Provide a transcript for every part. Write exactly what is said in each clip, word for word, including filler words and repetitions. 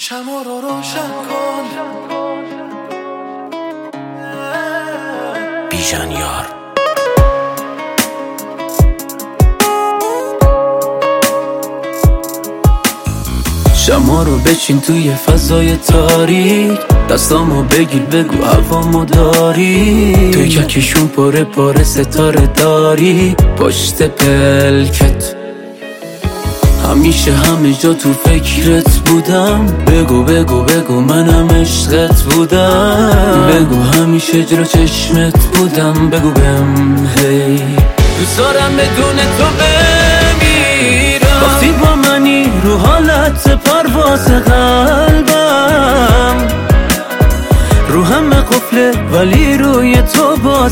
شمع رو روشن کن بیژن یار. شمع رو بچین توی فضای تاریک، دستامو بگیر بگو هوامو داری. توی ککشون پاره پاره ستاره داری پشت پلکت، همیشه همه جا تو فکرت بودم. بگو بگو بگو منم عشقت بودم، بگو همیشه جلو چشمت بودم. بگو بهم هی دوست دارم بدون تو بمیرم. وقتی با منی رو حالت پرواز قلبم، رو همه قفله ولی روی تو باز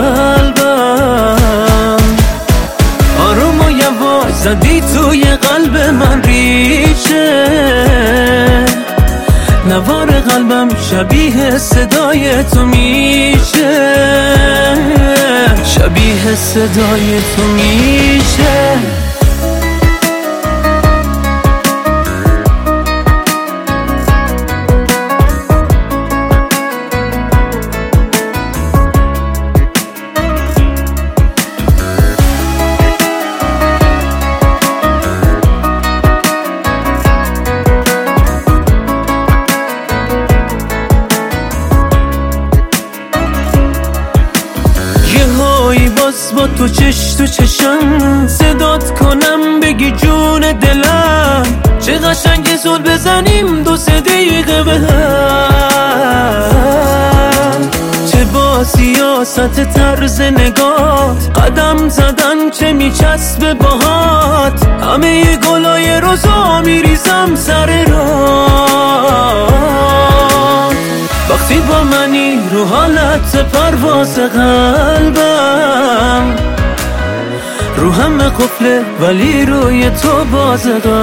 قلبم. آروم و یواش زدی توی قلب من ریشه، نوار قلبم شبیه صدای تو میشه، شبیه صدای تو میشه. باز با تو چش تو چشم صدات کنم بگی جون دلم. چه قشنگ زل بزنیم دو سه دقیقه به هم، چه با سیاست طرز نگات قدم زدن چه میچسبه باهات. همه گلای روزا میریزم سر راه، وقتی با منی رو حالت پرواز قلبم، رو همه قفله ولی روی تو باز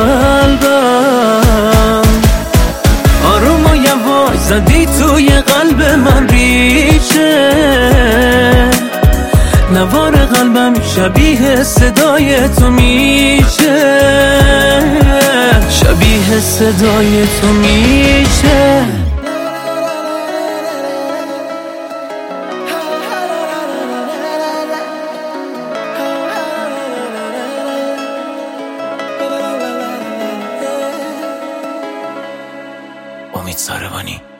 قلبم. آروم و یواش زدی توی قلب من ریشه، نوار قلبم شبیه صدای تو میشه، شبیه صدای تو میشه. امید ساربانی.